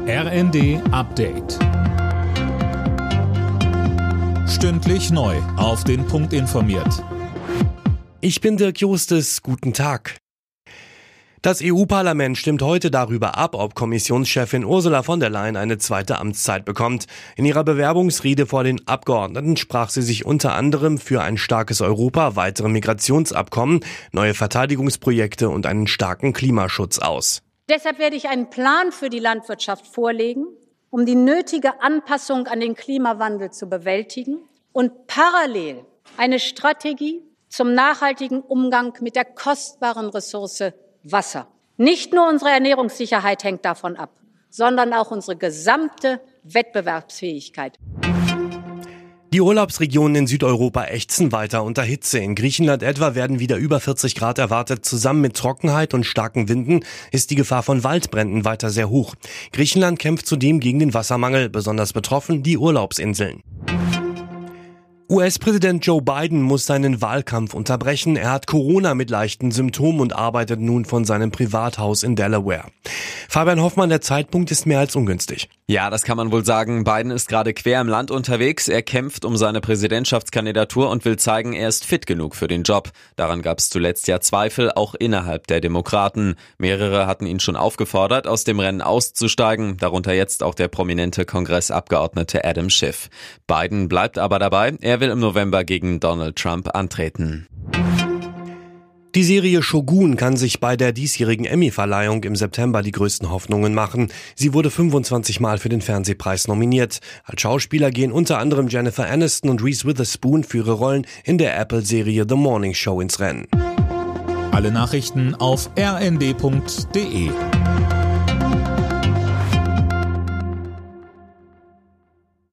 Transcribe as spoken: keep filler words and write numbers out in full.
R N D Update. Stündlich neu auf den Punkt informiert. Ich bin Dirk Justes, guten Tag. Das E U-Parlament stimmt heute darüber ab, ob Kommissionschefin Ursula von der Leyen eine zweite Amtszeit bekommt. In ihrer Bewerbungsrede vor den Abgeordneten sprach sie sich unter anderem für ein starkes Europa, weitere Migrationsabkommen, neue Verteidigungsprojekte und einen starken Klimaschutz aus. Deshalb werde ich einen Plan für die Landwirtschaft vorlegen, um die nötige Anpassung an den Klimawandel zu bewältigen und parallel eine Strategie zum nachhaltigen Umgang mit der kostbaren Ressource Wasser. Nicht nur unsere Ernährungssicherheit hängt davon ab, sondern auch unsere gesamte Wettbewerbsfähigkeit. Die Urlaubsregionen in Südeuropa ächzen weiter unter Hitze. In Griechenland etwa werden wieder über vierzig Grad erwartet. Zusammen mit Trockenheit und starken Winden ist die Gefahr von Waldbränden weiter sehr hoch. Griechenland kämpft zudem gegen den Wassermangel. Besonders betroffen die Urlaubsinseln. U S-Präsident Joe Biden muss seinen Wahlkampf unterbrechen. Er hat Corona mit leichten Symptomen und arbeitet nun von seinem Privathaus in Delaware. Fabian Hoffmann, der Zeitpunkt ist mehr als ungünstig. Ja, das kann man wohl sagen. Biden ist gerade quer im Land unterwegs. Er kämpft um seine Präsidentschaftskandidatur und will zeigen, er ist fit genug für den Job. Daran gab es zuletzt ja Zweifel, auch innerhalb der Demokraten. Mehrere hatten ihn schon aufgefordert, aus dem Rennen auszusteigen, darunter jetzt auch der prominente Kongressabgeordnete Adam Schiff. Biden bleibt aber dabei, er will im November gegen Donald Trump antreten. Die Serie Shogun kann sich bei der diesjährigen Emmy-Verleihung im September die größten Hoffnungen machen. Sie wurde fünfundzwanzig Mal für den Fernsehpreis nominiert. Als Schauspieler gehen unter anderem Jennifer Aniston und Reese Witherspoon für ihre Rollen in der Apple-Serie The Morning Show ins Rennen. Alle Nachrichten auf r n d punkt d e.